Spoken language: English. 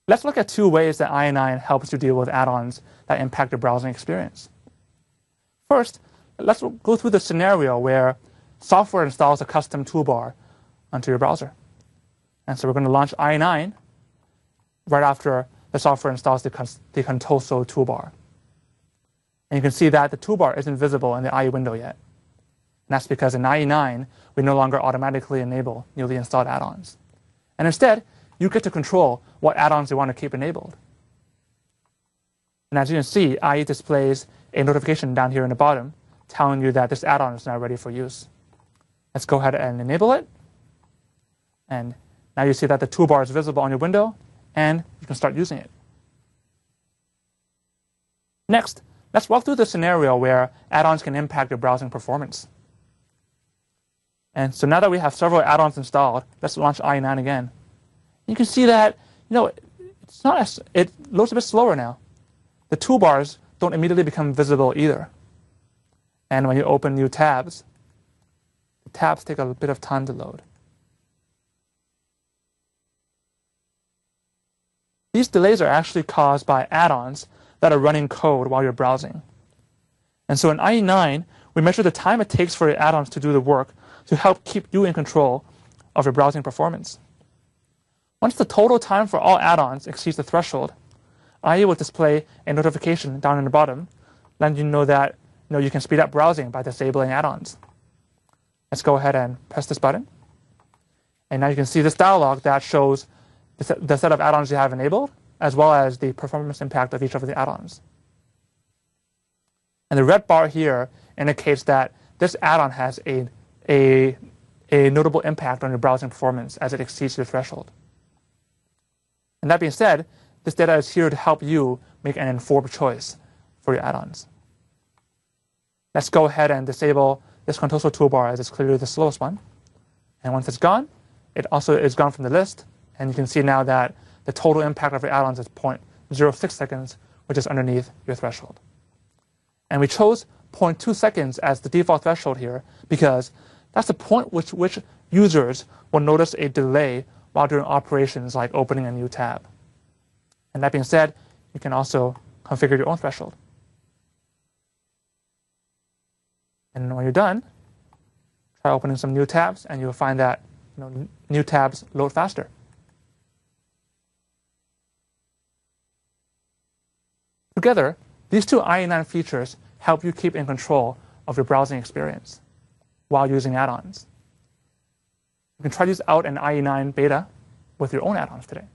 Let's look at two ways that IE9 helps you deal with add-ons that impact your browsing experience. First, let's go through the scenario where software installs a custom toolbar onto your browser. And so we're going to launch IE9 right after the software installs the Contoso toolbar. And you can see that the toolbar isn't visible in the IE window yet. And that's because in IE9, we no longer automatically enable newly installed add-ons. And instead, you get to control what add-ons you want to keep enabled. And as you can see, IE displays a notification down here in the bottom telling you that this add-on is now ready for use. Let's go ahead and enable it. And now you see that the toolbar is visible on your window, and you can start using it. Next, let's walk through the scenario where add-ons can impact your browsing performance. And so now that we have several add-ons installed, let's launch IE9 again. You can see that it loads a bit slower now. The toolbars don't immediately become visible either. And when you open new tabs, the tabs take a bit of time to load. These delays are actually caused by add-ons that are running code while you're browsing. And so in IE9, we measure the time it takes for your add-ons to do the work to help keep you in control of your browsing performance. Once the total time for all add-ons exceeds the threshold, IE will display a notification down in the bottom, letting you know that you can speed up browsing by disabling add-ons. Let's go ahead and press this button. And now you can see this dialog that shows the set of add-ons you have enabled, as well as the performance impact of each of the add-ons. And the red bar here indicates that this add-on has a notable impact on your browsing performance as it exceeds the threshold. And that being said, this data is here to help you make an informed choice for your add-ons. Let's go ahead and disable this Contoso toolbar as it's clearly the slowest one. And once it's gone, it also is gone from the list. And you can see now that the total impact of your add-ons is 0.06 seconds, which is underneath your threshold. And we chose 0.2 seconds as the default threshold here because that's the point which users will notice a delay while doing operations like opening a new tab. And that being said, you can also configure your own threshold. And when you're done, try opening some new tabs, and you'll find that new tabs load faster. Together, these two IE9 features help you keep in control of your browsing experience while using add-ons. You can try these out in IE9 beta with your own add-ons today.